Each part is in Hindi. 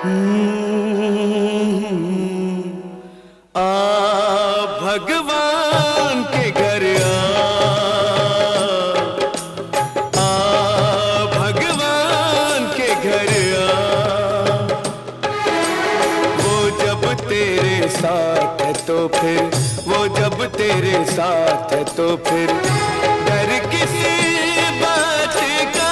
आ भगवान के घर आ भगवान के घर वो जब तेरे साथ है तो फिर वो जब तेरे साथ है तो फिर डर किसी बात का।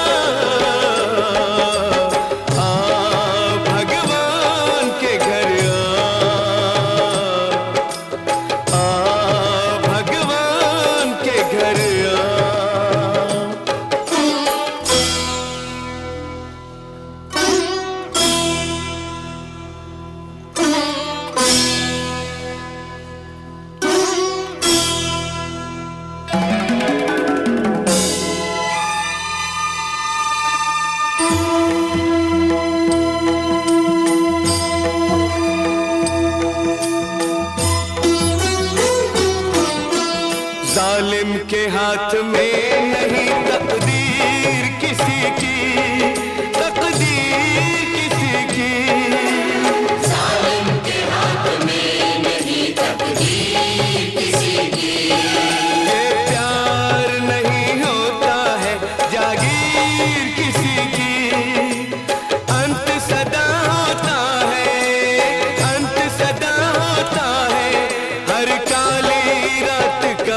जालिम के हाथ में नहीं तकदीर किसी की, तकदीर किसी की। जालिम के हाथ में नहीं तकदीर किसी की। ये प्यार नहीं होता है जागीर किसी की। अंत सदा होता है, अंत सदा होता है हर काली रात का।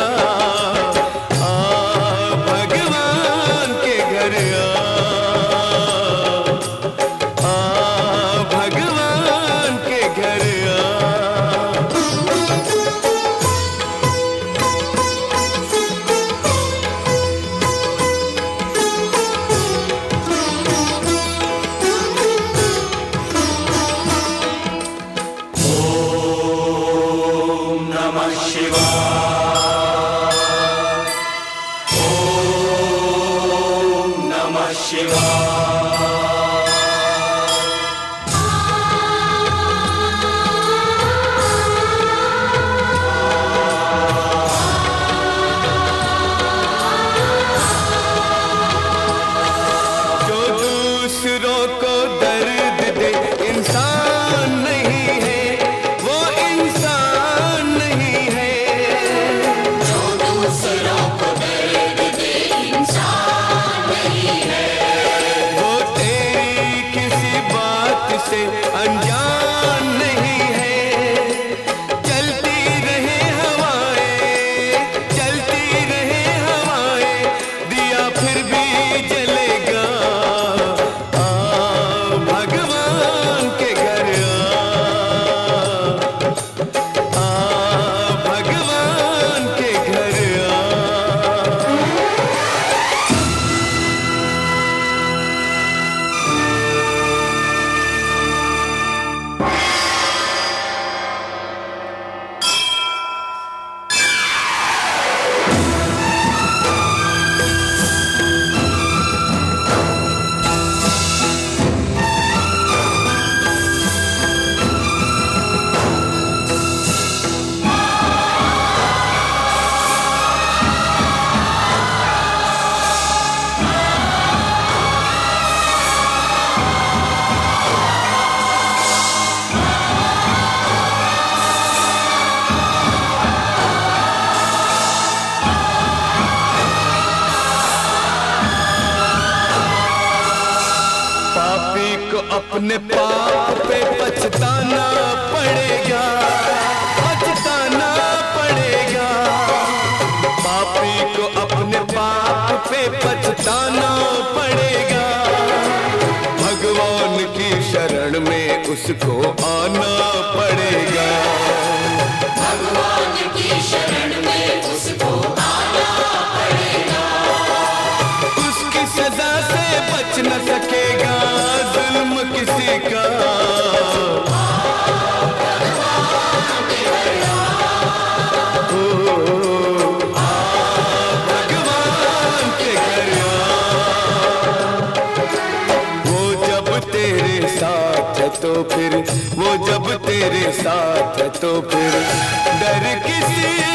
जो दूसरों को दर्द दे इंसान नहीं है, वो इंसान नहीं है। जो दूसरों को दर्द दे इंसान नहीं है। वो तेरी किसी बात से अनजान नहीं है। चलती रहे हवाएं, चलती रहे हवाएं, दिया फिर भी जलेगा। भगवान के घर भगवान के घर पापी को अपने पाप पे पछताना पड़ेगा, पछताना पड़ेगा। पापी को अपने पाप पे पछताना पड़ेगा। भगवान की शरण में उसको आना पड़ेगा। भगवान की शरण में उसको आना पड़ेगा। उसकी सजा से बच न सकेगा जुल्म किसी का। भगवान के घर वो जब तेरे साथ है तो फिर वो जब तेरे साथ है तो फिर डर किसी